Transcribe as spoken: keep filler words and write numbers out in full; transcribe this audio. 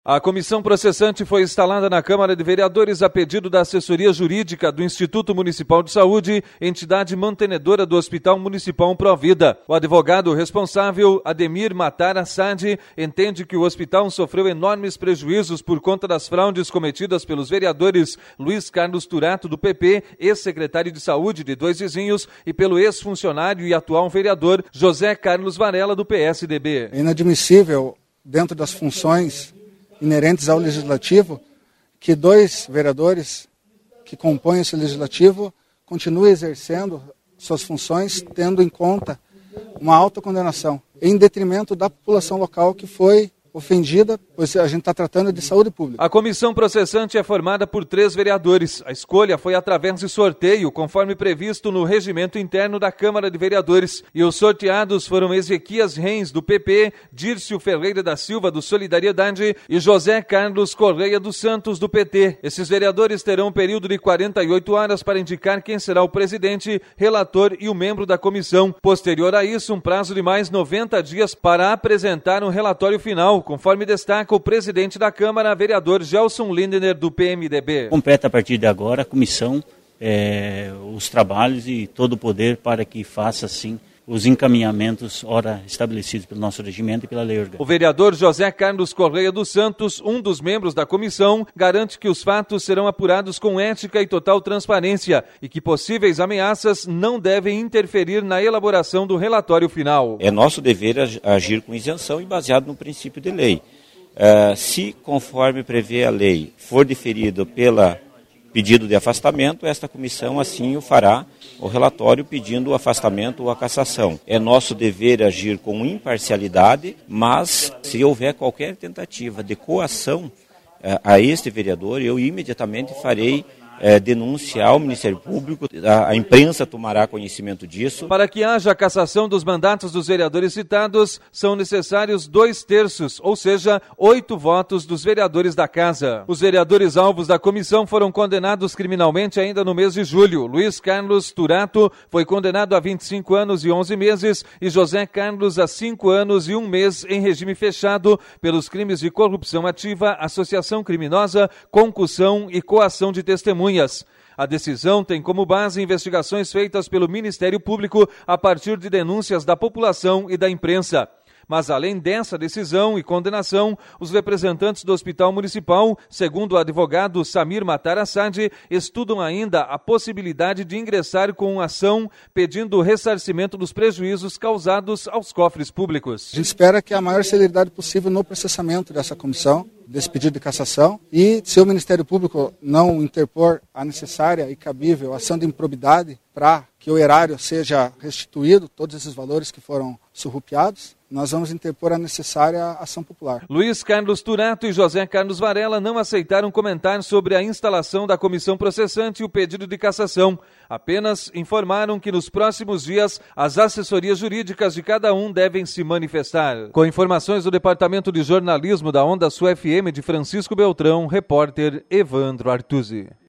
A comissão processante foi instalada na Câmara de Vereadores a pedido da assessoria jurídica do Instituto Municipal de Saúde, entidade mantenedora do Hospital Municipal Provida. O advogado responsável, Ademir Matar Assad, entende que o hospital sofreu enormes prejuízos por conta das fraudes cometidas pelos vereadores Luiz Carlos Turato, do P P, ex-secretário de Saúde de Dois Vizinhos, e pelo ex-funcionário e atual vereador José Carlos Varela, do P S D B. É inadmissível, dentro das funções inerentes ao Legislativo, que dois vereadores que compõem esse Legislativo continuem exercendo suas funções, tendo em conta uma alta condenação, em detrimento da população local que foi ofendida, pois a gente está tratando de saúde pública. A comissão processante é formada por três vereadores. A escolha foi através de sorteio, conforme previsto no regimento interno da Câmara de Vereadores. E os sorteados foram Ezequias Reis, do P P, Dírcio Ferreira da Silva, do Solidariedade, e José Carlos Correia dos Santos, do P T. Esses vereadores terão um período de quarenta e oito horas para indicar quem será o presidente, relator e o membro da comissão. Posterior a isso, um prazo de mais noventa dias para apresentar um relatório final, conforme destaca o presidente da Câmara, vereador Gelson Lindner, do P M D B. Completa a partir de agora a comissão, é, os trabalhos e todo o poder para que faça, sim, os encaminhamentos ora estabelecidos pelo nosso regimento e pela lei orgânica. O vereador José Carlos Correia dos Santos, um dos membros da comissão, garante que os fatos serão apurados com ética e total transparência e que possíveis ameaças não devem interferir na elaboração do relatório final. É nosso dever agir com isenção e baseado no princípio de lei. Uh, se, conforme prevê a lei, for deferido pela pedido de afastamento, esta comissão assim o fará, o relatório pedindo o afastamento ou a cassação. É nosso dever agir com imparcialidade, mas se houver qualquer tentativa de coação eh, a este vereador, eu imediatamente farei É, denúncia ao Ministério Público, a, a imprensa tomará conhecimento disso. Para que haja cassação dos mandatos dos vereadores citados, são necessários dois terços, ou seja, oito votos dos vereadores da Casa. Os vereadores alvos da comissão foram condenados criminalmente ainda no mês de julho. Luiz Carlos Turato foi condenado a vinte e cinco anos e onze meses e José Carlos a cinco anos e um mês em regime fechado pelos crimes de corrupção ativa, associação criminosa, concussão e coação de testemunha. A decisão tem como base investigações feitas pelo Ministério Público a partir de denúncias da população e da imprensa. Mas além dessa decisão e condenação, os representantes do Hospital Municipal, segundo o advogado Samir Matar Assad, estudam ainda a possibilidade de ingressar com ação pedindo o ressarcimento dos prejuízos causados aos cofres públicos. A gente espera que a maior celeridade possível no processamento dessa comissão, desse pedido de cassação, e se o Ministério Público não interpor a necessária e cabível ação de improbidade para que o erário seja restituído, todos esses valores que foram surrupiados, nós vamos interpor a necessária ação popular. Luiz Carlos Turato e José Carlos Varela não aceitaram comentar sobre a instalação da comissão processante e o pedido de cassação. Apenas informaram que nos próximos dias as assessorias jurídicas de cada um devem se manifestar. Com informações do Departamento de Jornalismo da Onda Sul F M de Francisco Beltrão, repórter Evandro Artuzzi.